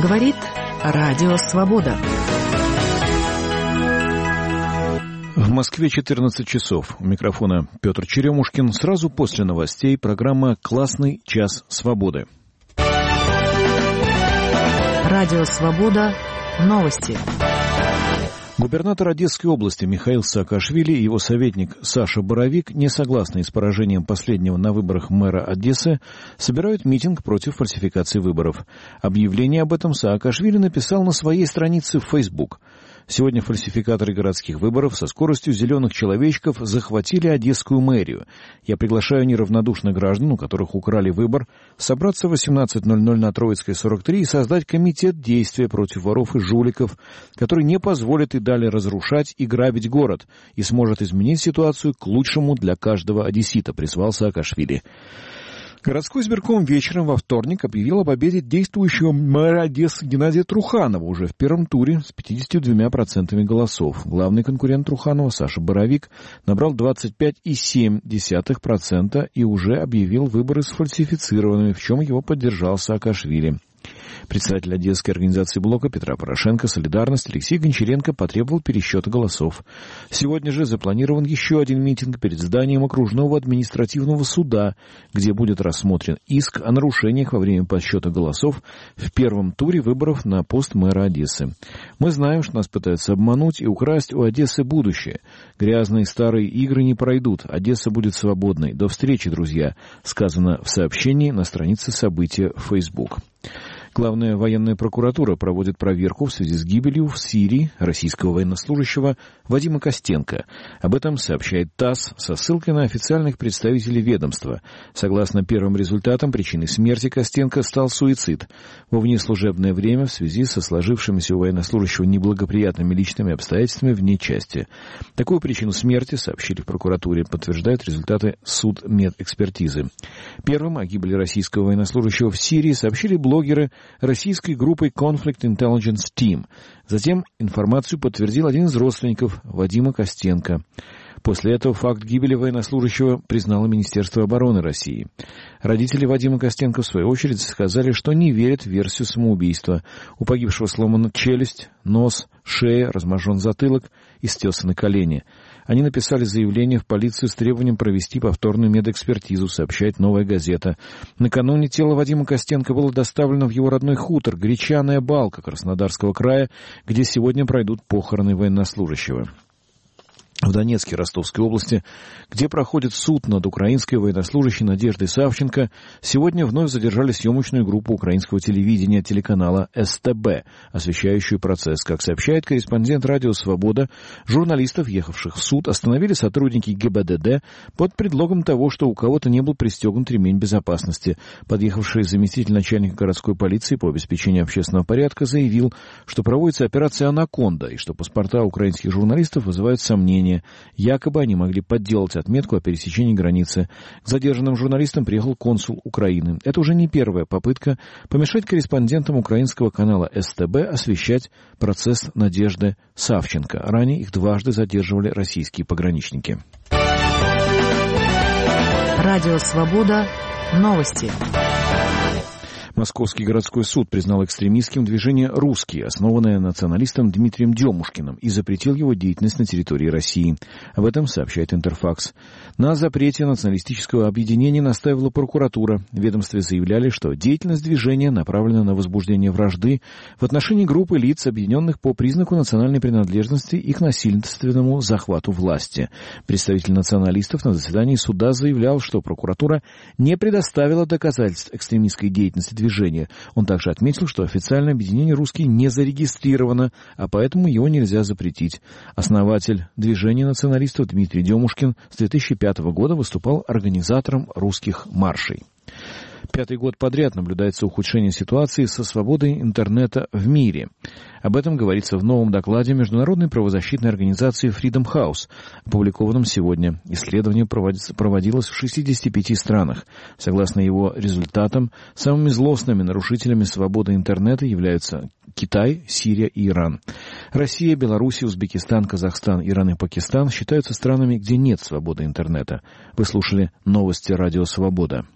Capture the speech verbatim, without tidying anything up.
Говорит Радио Свобода. В Москве четырнадцать часов. У микрофона Петр Черемушкин. Сразу после новостей программа «Классный час свободы». Радио Свобода. Новости. Губернатор Одесской области Михаил Саакашвили и его советник Саша Боровик, не согласные с поражением последнего на выборах мэра Одессы, собирают митинг против фальсификации выборов. Объявление об этом Саакашвили написал на своей странице в Facebook. Сегодня фальсификаторы городских выборов со скоростью зеленых человечков захватили Одесскую мэрию. Я приглашаю неравнодушных граждан, у которых украли выбор, собраться в восемнадцать ноль ноль на Троицкой, сорок три и создать комитет действия против воров и жуликов, который не позволит и далее разрушать и грабить город и сможет изменить ситуацию к лучшему для каждого одессита, призвал Саакашвили. Городской избирком вечером во вторник объявил о победе действующего мэра Одессы Геннадия Труханова уже в первом туре с пятьдесят два процента голосов. Главный конкурент Труханова, Саша Боровик, набрал двадцать пять целых семь десятых процента и уже объявил выборы сфальсифицированными, в чем его поддержал Саакашвили. Председатель Одесской организации блока Петра Порошенко «Солидарность» Алексей Гончаренко потребовал пересчета голосов. Сегодня же запланирован еще один митинг перед зданием окружного административного суда, где будет рассмотрен иск о нарушениях во время подсчета голосов в первом туре выборов на пост мэра Одессы. Мы знаем, что нас пытаются обмануть и украсть у Одессы будущее. Грязные старые игры не пройдут. Одесса будет свободной. До встречи, друзья, сказано в сообщении на странице события в Facebook. Главная военная прокуратура проводит проверку в связи с гибелью в Сирии российского военнослужащего Вадима Костенко. Об этом сообщает ТАСС со ссылкой на официальных представителей ведомства. Согласно первым результатам, причиной смерти Костенко стал суицид. Во внеслужебное время в связи со сложившимися у военнослужащего неблагоприятными личными обстоятельствами вне части. Такую причину смерти, сообщили в прокуратуре, подтверждают результаты судмедэкспертизы. Первым о гибели российского военнослужащего в Сирии сообщили блогеры российской группой Conflict Intelligence Team. Затем информацию подтвердил один из родственников Вадима Костенко. После этого факт гибели военнослужащего признало Министерство обороны России. Родители Вадима Костенко, в свою очередь, сказали, что не верят в версию самоубийства. У погибшего сломана челюсть, нос, шея, разможжен затылок и стесаны колени. Они написали заявление в полицию с требованием провести повторную медэкспертизу, сообщает «Новая газета». Накануне тело Вадима Костенко было доставлено в его родной хутор Гречаная Балка Краснодарского края, где сегодня пройдут похороны военнослужащего. В Донецке Ростовской области, где проходит суд над украинской военнослужащей Надеждой Савченко, сегодня вновь задержали съемочную группу украинского телевидения телеканала эс тэ бэ, освещающую процесс. Как сообщает корреспондент «Радио Свобода», журналистов, ехавших в суд, остановили сотрудники гэ бэ дэ дэ под предлогом того, что у кого-то не был пристегнут ремень безопасности. Подъехавший заместитель начальника городской полиции по обеспечению общественного порядка заявил, что проводится операция «Анаконда» и что паспорта украинских журналистов вызывают сомнения. Якобы они могли подделать отметку о пересечении границы. К задержанным журналистам приехал консул Украины. Это уже не первая попытка помешать корреспондентам украинского канала эс тэ бэ освещать процесс Надежды Савченко. Ранее их дважды задерживали российские пограничники. Радио Свобода. Новости. Московский городской суд признал экстремистским движение «Русские», основанное националистом Дмитрием Демушкиным, и запретил его деятельность на территории России. Об этом сообщает Интерфакс. На запрете националистического объединения настаивала прокуратура. В ведомстве заявляли, что деятельность движения направлена на возбуждение вражды в отношении группы лиц, объединенных по признаку национальной принадлежности и к насильственному захвату власти. Представитель националистов на заседании суда заявлял, что прокуратура не предоставила доказательств экстремистской деятельности движения. Движения. Он также отметил, что официальное объединение «Русские» не зарегистрировано, а поэтому его нельзя запретить. Основатель движения националистов Дмитрий Демушкин с две тысячи пятого года выступал организатором русских маршей. Пятый год подряд наблюдается ухудшение ситуации со свободой интернета в мире. Об этом говорится в новом докладе международной правозащитной организации Freedom House, опубликованном сегодня. Исследование проводилось в шестидесяти пяти странах. Согласно его результатам, самыми злостными нарушителями свободы интернета являются Китай, Сирия и Иран. Россия, Беларусь, Узбекистан, Казахстан, Иран и Пакистан считаются странами, где нет свободы интернета. Вы слушали новости Радио Свобода.